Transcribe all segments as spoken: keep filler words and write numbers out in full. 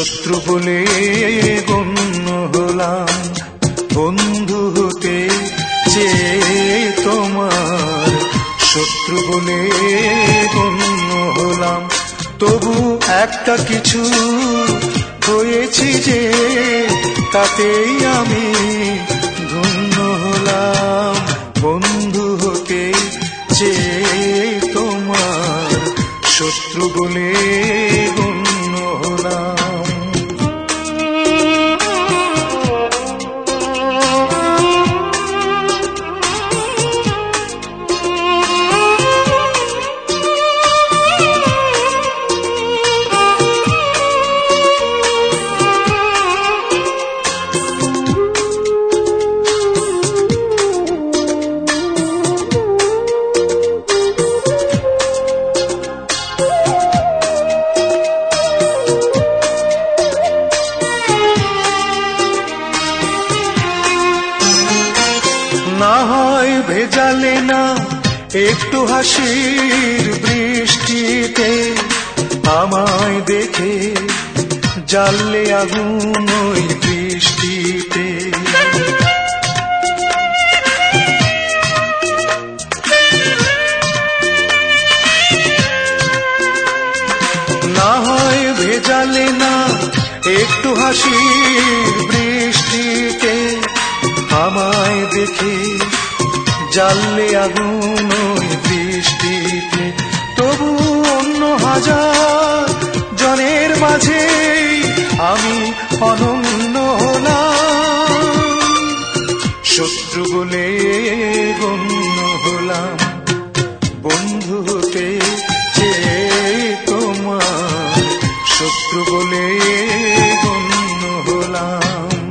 শত্রু বলে গণ্য হলাম, বন্ধু হতে চেয়ে তোমার শত্রু বলে গণ্য হলাম। তবু একটা কিছু হয়েছি যে তাতেই আমি ধন্য হলাম, বন্ধু হতে চেয়ে তোমার শত্রু বলে গণ্য হলাম। না হয় ভেজালে না একটু হাসির বৃষ্টিতে, আমায় দেখে জ্বাললে আগুন ওই বৃষ্টিতে। না হয় ভেজালে না একটু হাসির বৃষ্টিতে, আমায় দেখে জ্বাললে আগুন ওই বৃষ্টিতে। তবু অন্য হাজার জনের মাঝে আমি অনন্য হলাম, শত্রু বলে গণ্য হলাম, বন্ধু হতে চেয়ে তোমার শত্রু বলে গণ্য হলাম।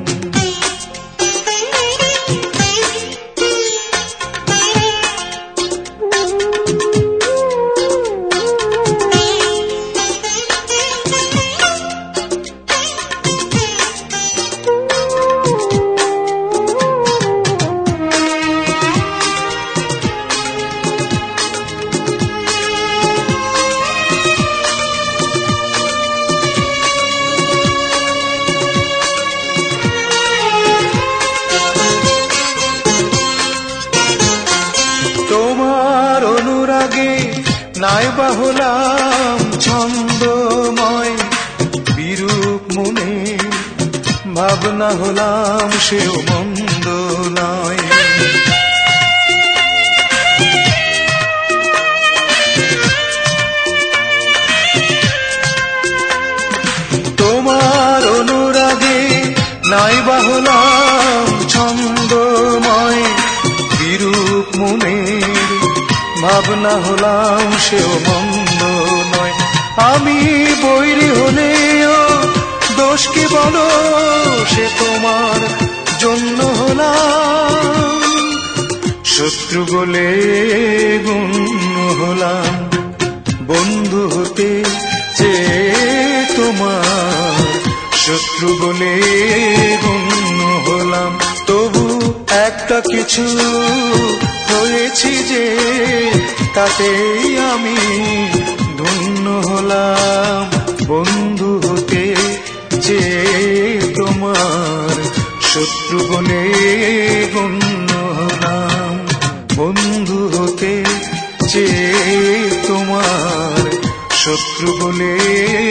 তোমার অনুরাগে নাইবা হলাম ছন্দময়, বিরূপ মনে ভাবনা হলাম সেও মন্দ নয়। তোমার অনুরাগে নাইবা হলাম ছন্দময়, বিরূপ মনের ভাবনা হলাম সেও মন্দ নয়। আমি বৈরী হলেও দোষ কি বলো, সে তোমার জন্য হলাম, শত্রু বলে গণ্য হলাম, বন্ধু হতে চেয়ে তোমার শত্রু বলে গণ্য হলাম। তবু একটা কিছু হয়েছি যে তাতেই আমি ধন্য হলাম, বন্ধু হতে চেয়ে তোমার শত্রু বলে গণ্য হলাম, বন্ধু হতে চেয়ে তোমার শত্রু বলে